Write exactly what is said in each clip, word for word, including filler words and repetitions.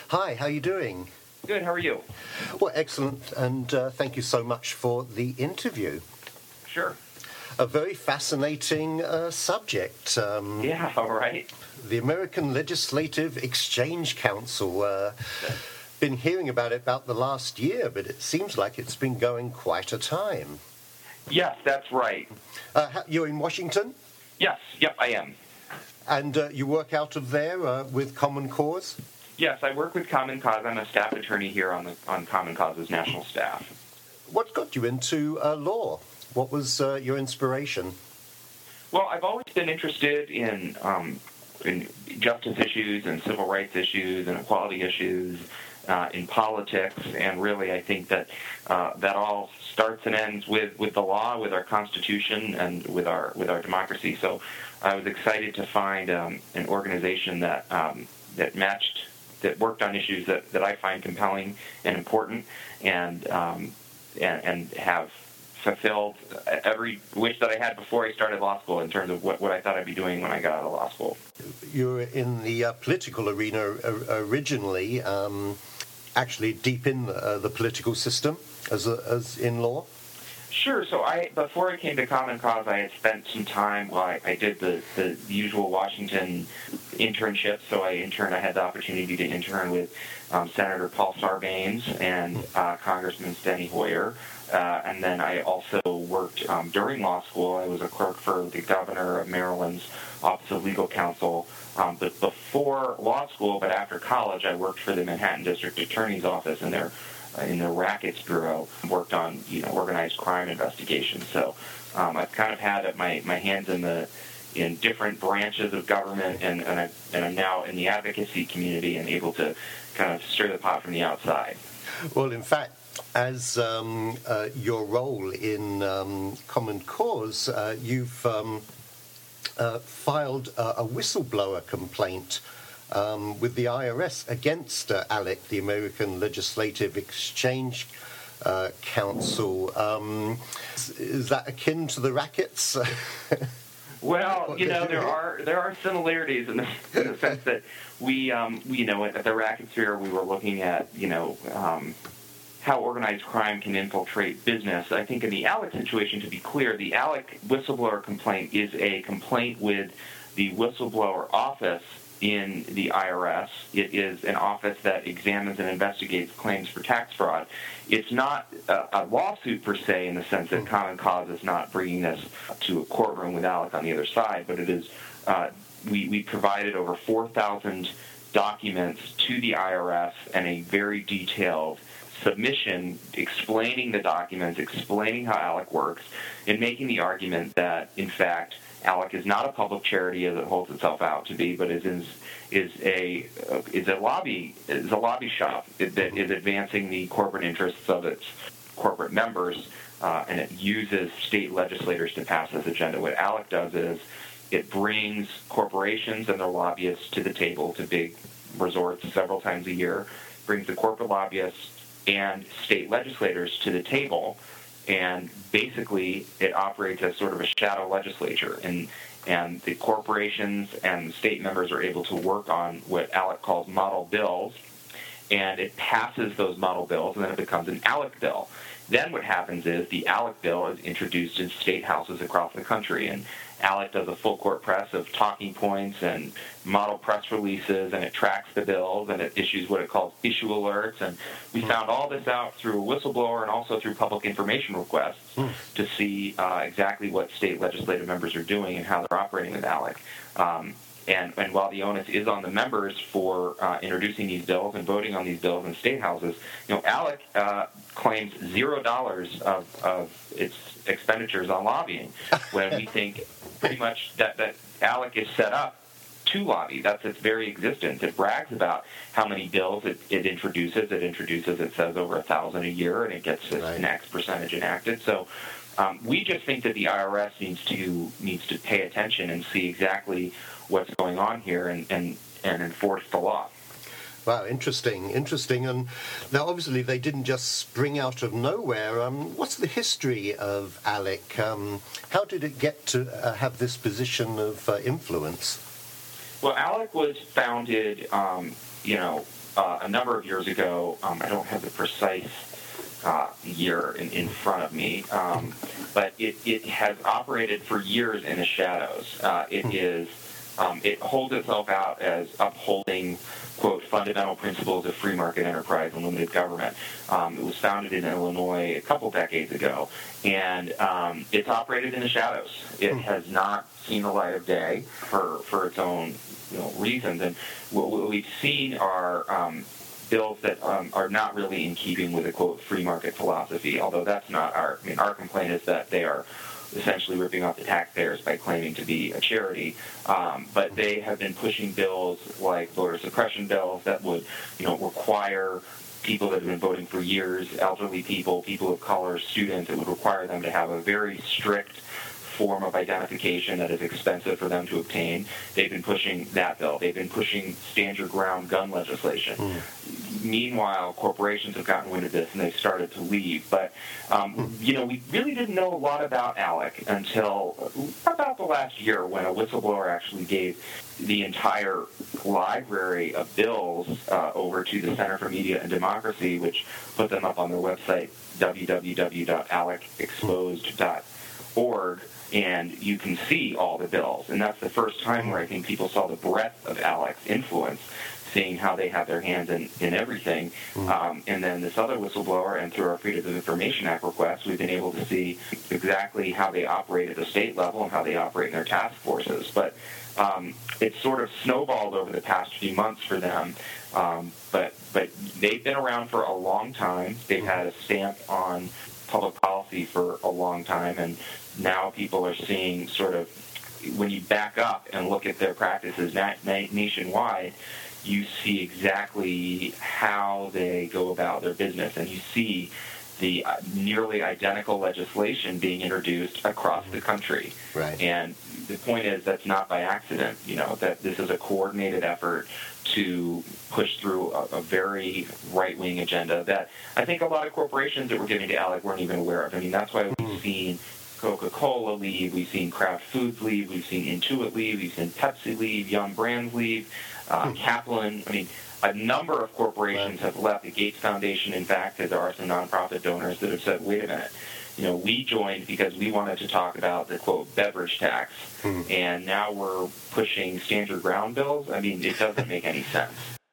Hi, how are you doing? Good, how are you? Well, excellent, and uh, thank you so much for the interview. Sure. A very fascinating uh, subject. Um, yeah, all right. The American Legislative Exchange Council. Uh, been hearing about it about the last year, but it seems like it's been going quite a time. Yes, that's right. Uh, you're in Washington? Yes, yep, I am. And uh, you work out of there uh, with Common Cause? Yes, I work with Common Cause. I'm a staff attorney here on the on Common Cause's national staff. What got you into uh, law? What was uh, your inspiration? Well, I've always been interested in um, in justice issues and civil rights issues and equality issues uh, in politics, and really I think that uh, that all starts and ends with, with the law, with our Constitution, and with our with our democracy. So I was excited to find um, an organization that um, that matched, that worked on issues that, that I find compelling and important, and um, and, and have fulfilled every wish that I had before I started law school in terms of what, what I thought I'd be doing when I got out of law school. You were in the uh, political arena originally, um, actually deep in the, uh, the political system as a, as in law? Sure. So I, before I came to Common Cause, I had spent some time. Well, I, I did the, the usual Washington internship. So I interned. I had the opportunity to intern with um, Senator Paul Sarbanes and uh, Congressman Steny Hoyer. Uh, and then I also worked um, during law school. I was a clerk for the governor of Maryland's Office of Legal Counsel. Um, but before law school, but after college, I worked for the Manhattan District Attorney's Office in their in the Rackets Bureau. Worked on you know organized crime investigations. So um, I've kind of had my my hands in the in different branches of government, and and, I, and I'm now in the advocacy community and able to kind of stir the pot from the outside. Well, in fact, as um, uh, your role in um, Common Cause, uh, you've um, uh, filed a, a whistleblower complaint um, with the I R S against uh, ALEC, the American Legislative Exchange uh, Council. Um, is that akin to the rackets? Well, you know, there are there are similarities in the, in the sense that we, um, we, you know, at the Racket Sphere, we were looking at, you know, um, how organized crime can infiltrate business. I think in the ALEC situation, to be clear, the ALEC whistleblower complaint is a complaint with the whistleblower office in the I R S. It is an office that examines and investigates claims for tax fraud. It's not a, a lawsuit per se in the sense that Common Cause is not bringing this to a courtroom with ALEC on the other side, but it is, uh, we, we provided over four thousand documents to the I R S and a very detailed submission explaining the documents, explaining how ALEC works, and making the argument that, in fact, ALEC is not a public charity as it holds itself out to be, but is is, is a uh, is a lobby is a lobby shop that is advancing the corporate interests of its corporate members, uh, and it uses state legislators to pass this agenda. What ALEC does is it brings corporations and their lobbyists to the table, to big resorts several times a year, brings the corporate lobbyists and state legislators to the table, and basically it operates as sort of a shadow legislature, and and the corporations and the state members are able to work on what ALEC calls model bills, and it passes those model bills, and then it becomes an ALEC bill. Then what happens is the ALEC bill is introduced in state houses across the country, and ALEC does a full court press of talking points and model press releases, and it tracks the bills, and it issues what it calls issue alerts. And we found all this out through a whistleblower and also through public information requests mm. to see uh, exactly what state legislative members are doing and how they're operating with ALEC. Um, and, and while the onus is on the members for uh, introducing these bills and voting on these bills in state houses, you know, ALEC uh, claims zero dollars of, of its expenditures on lobbying, when we think pretty much that, that ALEC is set up to lobby. That's its very existence. It brags about how many bills it, it introduces. It introduces, it says, over a thousand a year, and it gets its right. X percentage enacted. So um, we just think that the I R S needs to needs to pay attention and see exactly what's going on here and, and, and enforce the law. Wow, interesting, interesting. And now, obviously, they didn't just spring out of nowhere. Um, what's the history of ALEC? Um, how did it get to uh, have this position of uh, influence? Well, ALEC was founded, um, you know, uh, a number of years ago. Um, I don't have the precise uh, year in, in front of me, um, but it, it has operated for years in the shadows. Uh, it is um, it holds itself out as upholding, quote, fundamental principles of free market enterprise and limited government. Um, it was founded in Illinois a couple decades ago, and um, it's operated in the shadows. It has not seen the light of day for, for its own you know, reasons, and what, what we've seen are um, bills that um, are not really in keeping with a, quote, free market philosophy, although that's not our, I mean, our complaint is that they are essentially ripping off the taxpayers by claiming to be a charity. Um, but they have been pushing bills like voter suppression bills that would, you know, require people that have been voting for years, elderly people, people of color, students, it would require them to have a very strict form of identification that is expensive for them to obtain. They've been pushing that bill. They've been pushing stand your ground gun legislation. Mm. Meanwhile, corporations have gotten wind of this and they've started to leave. But, um, mm. you know, we really didn't know a lot about ALEC until about the last year when a whistleblower actually gave the entire library of bills uh, over to the Center for Media and Democracy, which put them up on their website, w w w dot alec exposed dot org. And you can see all the bills. And that's the first time where I think people saw the breadth of ALEC's influence, seeing how they have their hands in, in everything. Mm-hmm. Um, and then this other whistleblower, and through our Freedom of Information Act request, we've been able to see exactly how they operate at the state level and how they operate in their task forces. But um, it's sort of snowballed over the past few months for them. Um, but, but they've been around for a long time. They've had a stamp on public policy for a long time, and now people are seeing sort of, when you back up and look at their practices na- na- nationwide, you see exactly how they go about their business, and you see the uh, nearly identical legislation being introduced across the country. Right. And the point is that's not by accident, you know, that this is a coordinated effort to push through a, a very right-wing agenda that I think a lot of corporations that were giving to ALEC weren't even aware of. I mean, that's why we've seen Coca-Cola leave, we've seen Kraft Foods leave, we've seen Intuit leave, we've seen Pepsi leave, Yum Brands leave, uh, Kaplan. I mean, a number of corporations have left. The Gates Foundation, in fact, there are some nonprofit donors that have said, wait a minute, you know, we joined because we wanted to talk about the, quote, beverage tax, hmm. and now we're pushing stand your ground bills. I mean, it doesn't make any sense.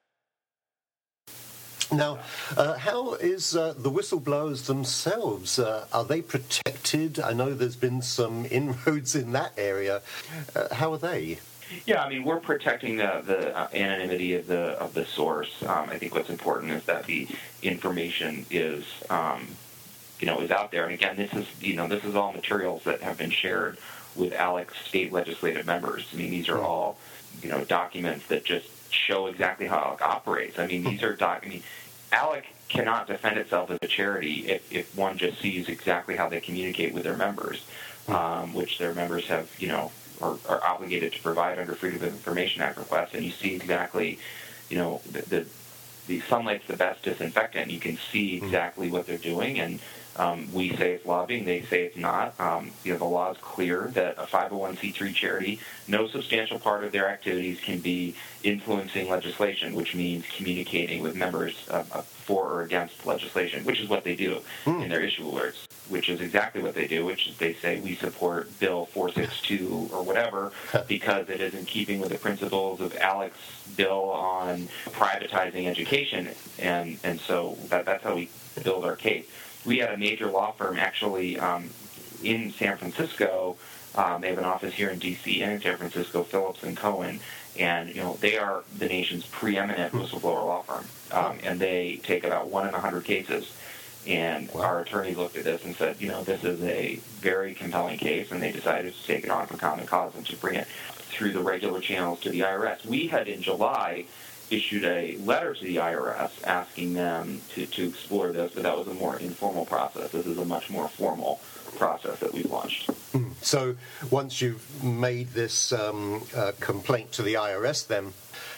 Now, uh, how is uh, the whistleblowers themselves? Uh, are they protected? I know there's been some inroads in that area. Uh, how are they? Yeah, I mean, we're protecting the, the uh, anonymity of the of the source. Um, I think what's important is that the information is, um, you know, is out there. And again, this is, you know, this is all materials that have been shared with ALEC's state legislative members. I mean, these are all, you know, documents that just show exactly how ALEC operates. I mean, these are doc. I mean, ALEC cannot defend itself as a charity if, if one just sees exactly how they communicate with their members, um, which their members have, you know, are, are obligated to provide under Freedom of Information Act requests. And you see exactly, you know, the the, the sunlight's the best disinfectant. You can see exactly what they're doing, and Um, we say it's lobbying, they say it's not. Um, you know, the law is clear that a five oh one c three charity, no substantial part of their activities can be influencing legislation, which means communicating with members uh, uh, for or against legislation, which is what they do mm. in their issue alerts, which is exactly what they do, which is they say we support Bill four sixty-two or whatever because it is in keeping with the principles of ALEC's bill on privatizing education, and, and so that, that's how we build our case. We had a major law firm actually um, in San Francisco. Um, they have an office here in D C and in San Francisco, Phillips and Cohen, and you know they are the nation's preeminent whistleblower law firm, um, and they take about one in a hundred cases. And wow. Our attorney looked at this and said, you know, this is a very compelling case, and they decided to take it on for common cause and to bring it through the regular channels to the I R S. We had in July issued a letter to the I R S asking them to, to explore this, but that was a more informal process. This is a much more formal process that we've launched. So once you've made this um, uh, complaint to the I R S, then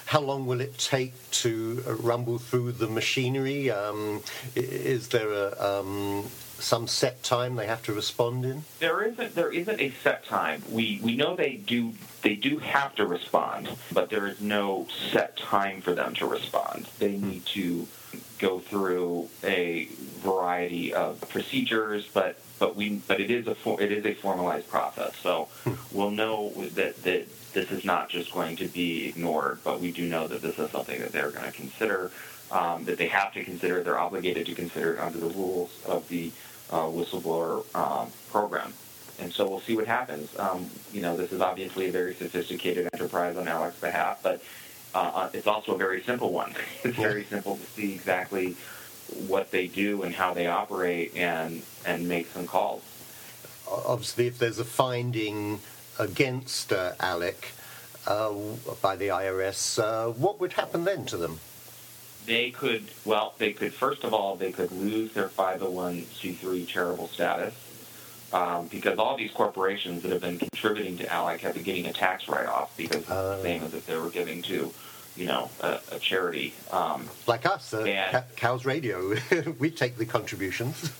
how long will it take to rumble through the machinery? Um, is there a, um, some set time they have to respond in? There isn't. There isn't a set time. We we know they do. They do have to respond, but there is no set time for them to respond. They need to go through a variety of procedures, but but we but it is a for, it is a formalized process. So we'll know that that this is not just going to be ignored, but we do know that this is something that they're going to consider, um, that they have to consider. They're obligated to consider it under the rules of the uh, whistleblower um, program. And so we'll see what happens. Um, you know, this is obviously a very sophisticated enterprise on Alec's behalf, but uh, it's also a very simple one. It's very simple to see exactly what they do and how they operate and, and make some calls. Obviously, if there's a finding against uh, Alec uh, by the I R S, uh, what would happen then to them? They could, well, they could, first of all, they could lose their five oh one c three charitable status. Um, because all these corporations that have been contributing to Alec have been getting a tax write-off because it's uh, the same as if they were giving to, you know, a, a charity. Um, like us, uh, and, Ca- Cows Radio, we take the contributions.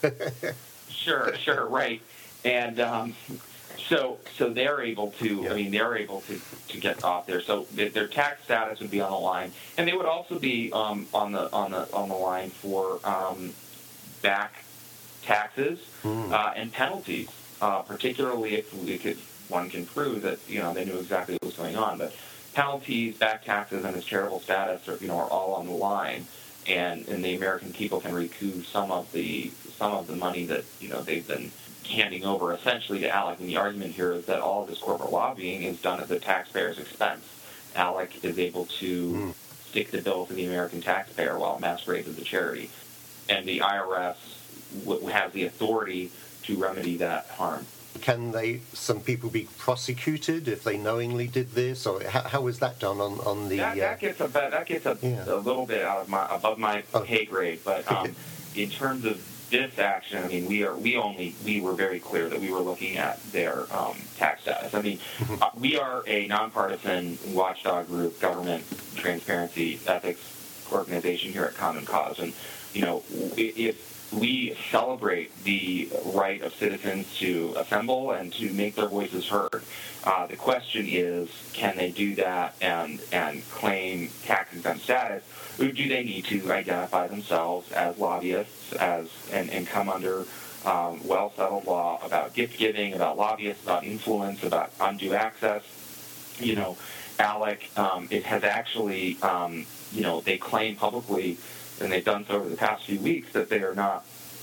Sure, sure, right. And um, so so they're able to, yeah. I mean, they're able to, to get off there. So th- their tax status would be on the line, and they would also be um, on the on the on the line for um, back taxes mm. uh, and penalties, uh, particularly if we could, one can prove that, you know, they knew exactly what was going on. But penalties, back taxes, and his charitable status are, you know, are all on the line, and, and the American people can recoup some of the some of the money that, you know, they've been handing over essentially to Alec. And the argument here is that all of this corporate lobbying is done at the taxpayer's expense. Alec is able to mm. stick the bill to the American taxpayer while it masquerades as a charity, and the I R S have the authority to remedy that harm. Can they? Some people be prosecuted if they knowingly did this, or how, how is that done on on the? That, that uh, gets a that gets a, yeah. a little bit out of my above my oh. pay grade, but um, in terms of this action, I mean, we are we only we were very clear that we were looking at their um, tax status. I mean, uh, we are a nonpartisan watchdog group, government transparency ethics organization here at Common Cause, and you know, if we celebrate the right of citizens to assemble and to make their voices heard. Uh, the question is, can they do that and and claim tax-exempt status, or do they need to identify themselves as lobbyists as and, and come under um, well-settled law about gift-giving, about lobbyists, about influence, about undue access? You know, Alec, um, it has actually, um, you know, they claim publicly, and they've done so over the past few weeks, that they are not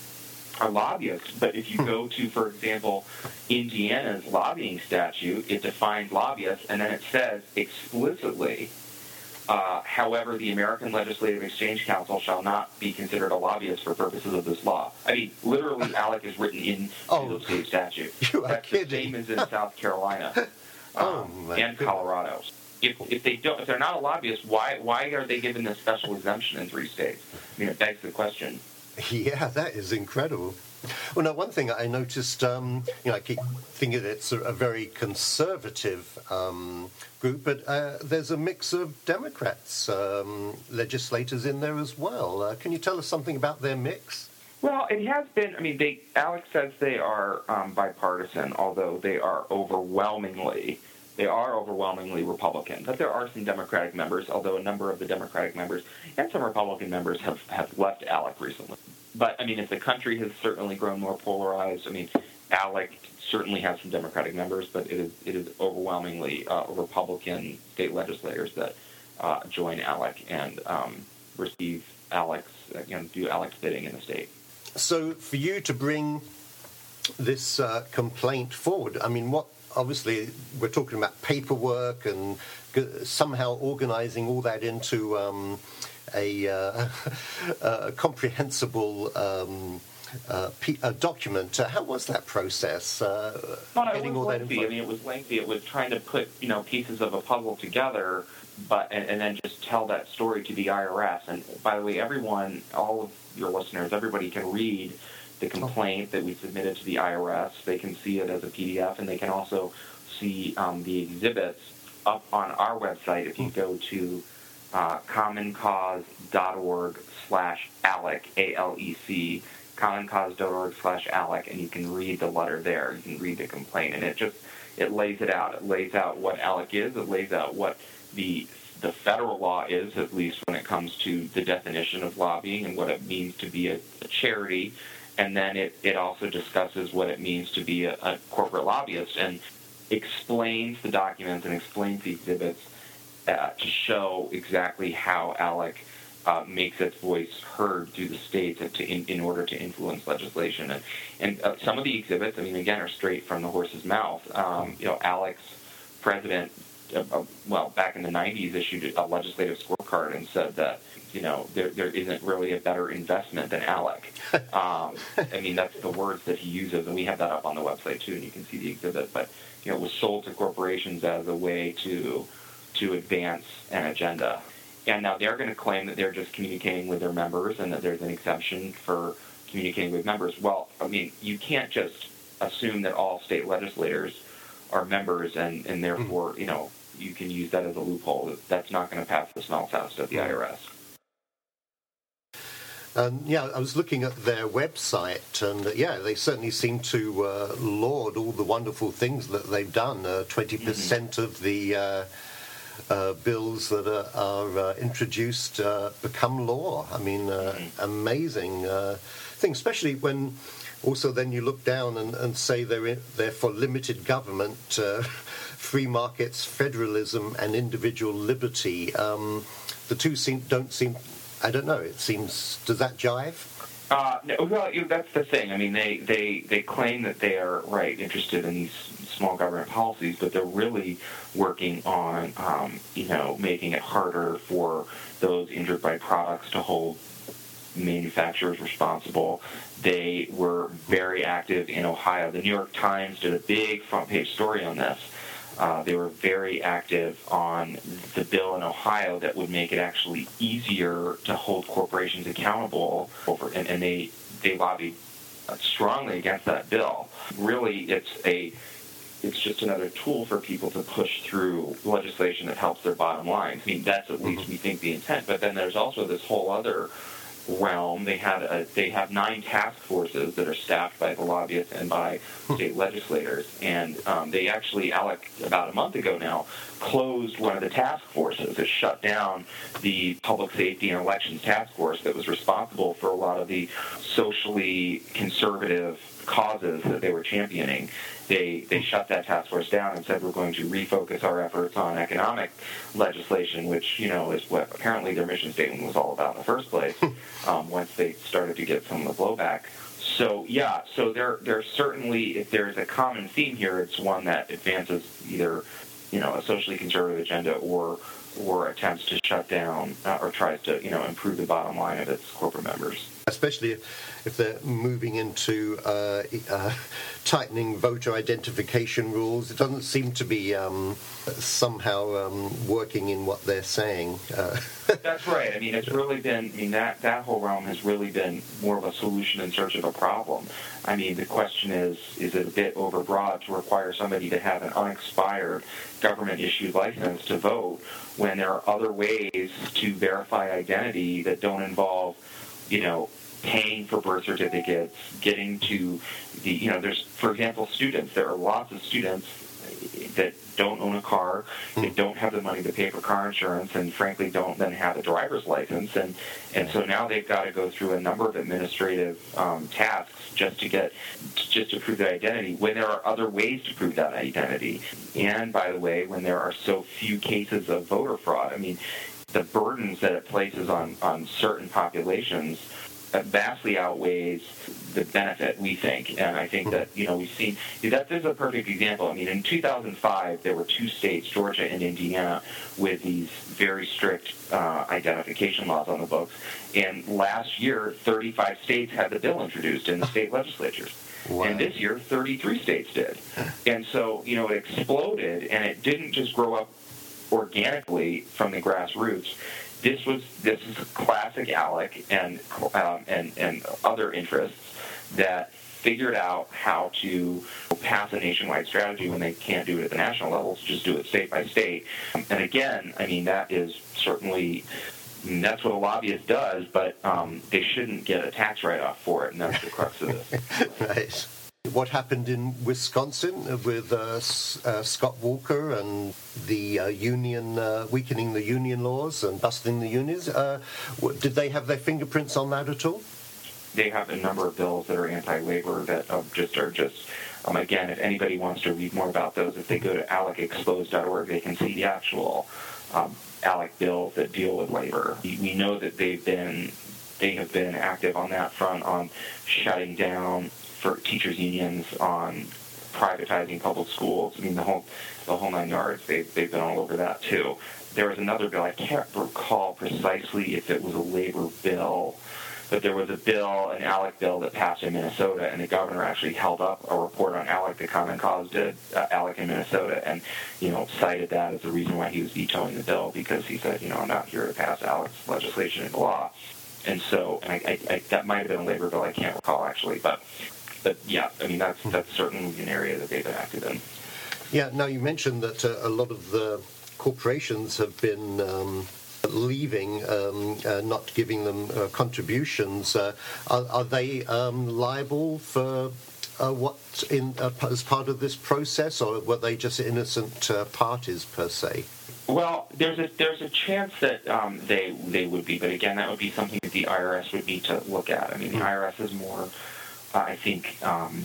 a lobbyist. But if you go to, for example, Indiana's lobbying statute, it defines lobbyists, and then it says explicitly, uh, however, the American Legislative Exchange Council shall not be considered a lobbyist for purposes of this law. I mean, literally, Alec is written into oh, the state statute. You are That's kidding. the same as in South Carolina um, oh, and Colorado. If, if they don't, if they're not a lobbyist, why why are they given this special exemption in three states? I mean, it begs the question. Yeah, that is incredible. Well, now, one thing I noticed, um, you know, I keep thinking it's a, a very conservative um, group, but uh, there's a mix of Democrats, um, legislators in there as well. Uh, can you tell us something about their mix? Well, it has been. I mean, they Alex says they are um, bipartisan, although they are overwhelmingly. They are overwhelmingly Republican, but there are some Democratic members, although a number of the Democratic members and some Republican members have, have left Alec recently. But, I mean, if the country has certainly grown more polarized, I mean, Alec certainly has some Democratic members, but it is it is overwhelmingly uh, Republican state legislators that uh, join Alec and um, receive Alec's, you know, do Alec's bidding in the state. So for you to bring this uh, complaint forward, I mean, what obviously, we're talking about paperwork and somehow organizing all that into um, a, uh, a comprehensible um, uh, a document. Uh, how was that process? Uh, well, it was lengthy. I mean, it was lengthy. It was trying to put, you know, pieces of a puzzle together, but and, and then just tell that story to the I R S. And by the way, everyone, all of your listeners, everybody can read the complaint that we submitted to the I R S. They can see it as a P D F, and they can also see um, the exhibits up on our website. If you go to uh, commoncause.org slash ALEC, A L E C, commoncause.org slash ALEC, and you can read the letter there. You can read the complaint, and it just, it lays it out. It lays out what ALEC is. It lays out what the the federal law is, at least when it comes to the definition of lobbying and what it means to be a, a charity. And then it, it also discusses what it means to be a, a corporate lobbyist and explains the documents and explains the exhibits uh, to show exactly how ALEC uh, makes its voice heard through the states to, in, in order to influence legislation. And, and uh, some of the exhibits, I mean, again, are straight from the horse's mouth. Um, you know, ALEC's president, uh, uh, well, back in the nineties, issued a legislative scorecard and said that, you know, there there isn't really a better investment than ALEC. Um, I mean, that's the words that he uses, and we have that up on the website, too, and you can see the exhibit. But, you know, it was sold to corporations as a way to to advance an agenda. And now they're going to claim that they're just communicating with their members and that there's an exception for communicating with members. Well, I mean, you can't just assume that all state legislators are members and, and therefore, you know, you can use that as a loophole. That's not going to pass the smell test at the I R S. Um, yeah, I was looking at their website, and uh, yeah, they certainly seem to uh, laud all the wonderful things that they've done. Uh, twenty percent mm-hmm. of the uh, uh, bills that are, are uh, introduced uh, become law. I mean, uh, mm-hmm. amazing uh, thing, especially when also then you look down and, and say they're, in, they're for limited government, uh, free markets, federalism, and individual liberty. Um, the two seem, don't seem... I don't know. It seems. Does that jive? Uh, no, well, you know, that's the thing. I mean, they, they, they claim that they are right interested in these small government policies, but they're really working on, um, you know, making it harder for those injured by products to hold manufacturers responsible. They were very active in Ohio. The New York Times did a big front page story on this. Uh, they were very active on the bill in Ohio that would make it actually easier to hold corporations accountable, over, and, and they they lobbied strongly against that bill. Really, it's a it's just another tool for people to push through legislation that helps their bottom line. I mean, that's at least we think the intent. But then there's also this whole other realm. They had a, they have nine task forces that are staffed by the lobbyists and by state legislators, and um, they actually, ALEC, about a month ago now, closed one of the task forces. It shut down the Public Safety and Elections Task Force that was responsible for a lot of the socially conservative causes that they were championing. They they shut that task force down and said we're going to refocus our efforts on economic legislation, which, you know, is what apparently their mission statement was all about in the first place, um, once they started to get some of the blowback. So, yeah, so there there's certainly, if there's a common theme here, it's one that advances either, you know, a socially conservative agenda or or attempts to shut down uh, or tries to, you know, improve the bottom line of its corporate members. Especially if they're moving into uh, uh, tightening voter identification rules. It doesn't seem to be um, somehow um, working in what they're saying. Uh, That's right. I mean, it's really been, I mean, that, that whole realm has really been more of a solution in search of a problem. I mean, the question is, is it a bit overbroad to require somebody to have an unexpired government-issued license to vote when there are other ways to verify identity that don't involve, you know, paying for birth certificates, getting to the, you know, there's, for example, students. There are lots of students that don't own a car, that don't have the money to pay for car insurance, and frankly don't then have a driver's license. And, and so now they've got to go through a number of administrative um, tasks just to get, just to prove their identity, when there are other ways to prove that identity. And, by the way, when there are so few cases of voter fraud, I mean, the burdens that it places on, on certain populations vastly outweighs the benefit, we think. And I think that, you know, we've seen, that this is a perfect example. I mean, in two thousand five, there were two states, Georgia and Indiana, with these very strict uh, identification laws on the books. And last year, thirty-five states had the bill introduced in the state legislatures. Wow. And this year, thirty-three states did. And so, you know, it exploded, and it didn't just grow up organically from the grassroots. This was this is classic ALEC and um, and and other interests that figured out how to pass a nationwide strategy when they can't do it at the national level, so just do it state by state. And again, I mean, that is certainly, that's what a lobbyist does, but um, they shouldn't get a tax write-off for it, and that's the crux of this. Right. What happened in Wisconsin with uh, S- uh, Scott Walker and the uh, union, uh, weakening the union laws and busting the unions? Uh, what, did they have their fingerprints on that at all? They have a number of bills that are anti-labor that uh, just are just, um, again, if anybody wants to read more about those, if they go to alec exposed dot org, they can see the actual um, ALEC bills that deal with labor. We know that they've been, they have been active on that front on shutting down for teachers' unions, on privatizing public schools. I mean, the whole the whole nine yards. They've, they've been all over that, too. There was another bill. I can't recall precisely if it was a labor bill, but there was a bill, an ALEC bill that passed in Minnesota, and the governor actually held up a report on ALEC that Common Cause did, uh, ALEC in Minnesota, and, you know, cited that as the reason why he was vetoing the bill, because he said, you know, I'm not here to pass ALEC's legislation into law. And so, and I, I, I, that might have been a labor bill, I can't recall actually, but, but yeah, I mean, that's, that's certainly an area that they've been active in. Yeah, now you mentioned that uh, a lot of the corporations have been um, leaving, um, uh, not giving them uh, contributions. Uh, are, are they um, liable for uh, what in uh, as part of this process, or were they just innocent uh, parties per se? Well, there's a there's a chance that um, they they would be, but again, that would be something that the I R S would need to look at. I mean, the I R S is more, uh, I think, um,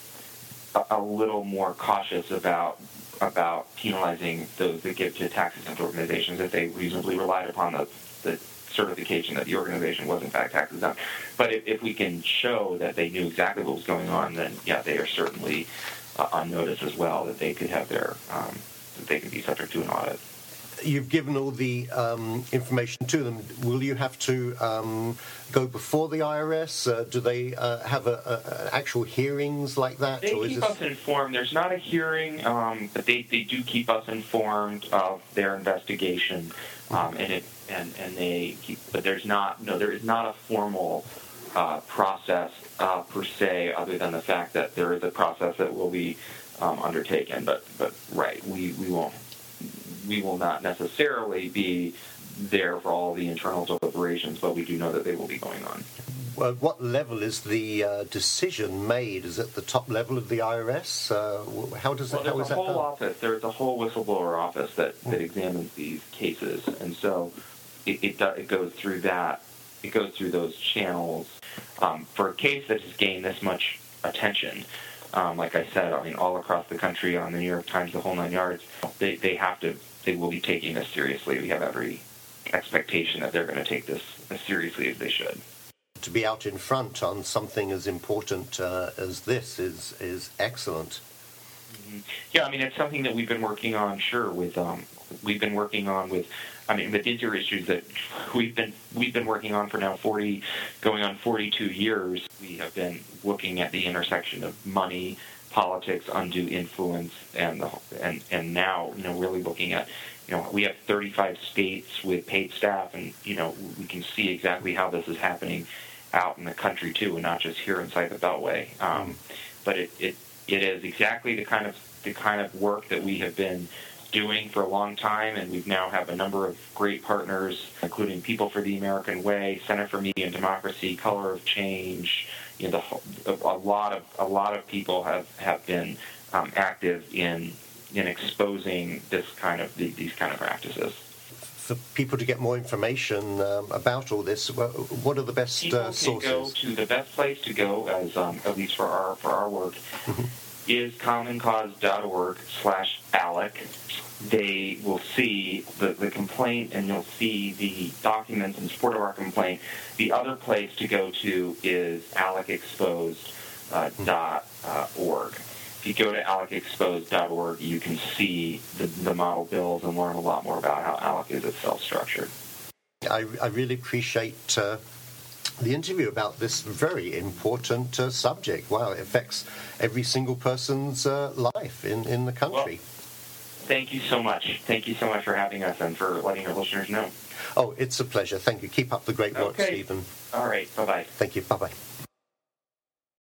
a, a little more cautious about about penalizing those that give to tax-exempt organizations if they reasonably relied upon the, the certification that the organization was in fact tax-exempt. But if, if we can show that they knew exactly what was going on, then yeah, they are certainly uh, on notice as well that they could have their um, that they could be subject to an audit. You've given all the um, information to them. Will you have to um, go before the I R S? Uh, do they uh, have a, a, actual hearings like that? They or keep is this... us informed. There's not a hearing, um, but they, they do keep us informed of their investigation, um, and it and and they keep. But there's not no, there is not a formal uh, process uh, per se, other than the fact that there is a process that will be um, undertaken. But but right, we we won't. We will not necessarily be there for all the internal deliberations, but we do know that they will be going on. Well, what level is the uh, decision made? Is it the top level of the I R S? Uh, how does well, that? How is there's a that whole done? office. There's a whole whistleblower office that, that examines these cases, and so it it, do, it goes through that. It goes through those channels. Um, for a case that has gained this much attention, um, like I said, I mean, all across the country on the New York Times, the whole nine yards, they they have to. They will be taking this seriously. We have every expectation that they're going to take this as seriously as they should. To be out in front on something as important uh, as this is is excellent. Mm-hmm. Yeah, I mean, it's something that we've been working on. Sure, with um, we've been working on with. I mean, but these are issues that we've been we've been working on for now forty, going on forty-two years. We have been looking at the intersection of money, politics, undue influence, and the, and and now, you know, really looking at, you know, we have thirty-five states with paid staff, and, you know, we can see exactly how this is happening out in the country too, and not just here inside the Beltway. Um, but it, it it is exactly the kind of the kind of work that we have been doing for a long time, and we now have a number of great partners, including People for the American Way, Center for Media and Democracy, Color of Change. You know, the, a lot of a lot of people have have been um, active in in exposing this kind of these kind of practices. For people to get more information um, about all this, what are the best people uh, sources? People can go to the best place to go, as um, at least for our for our work, is common cause dot org slash ALEC. They will see the, the complaint, and you'll see the documents in support of our complaint. The other place to go to is alec exposed dot org. If you go to alec exposed dot org, you can see the, the model bills and learn a lot more about how ALEC is itself structured. I, I really appreciate uh, the interview about this very important uh, subject. Wow, it affects every single person's uh, life in, in the country. Well, thank you so much. Thank you so much for having us and for letting our listeners know. Oh, it's a pleasure. Thank you. Keep up the great work, okay. Stephen. All right. Bye-bye. Thank you. Bye-bye.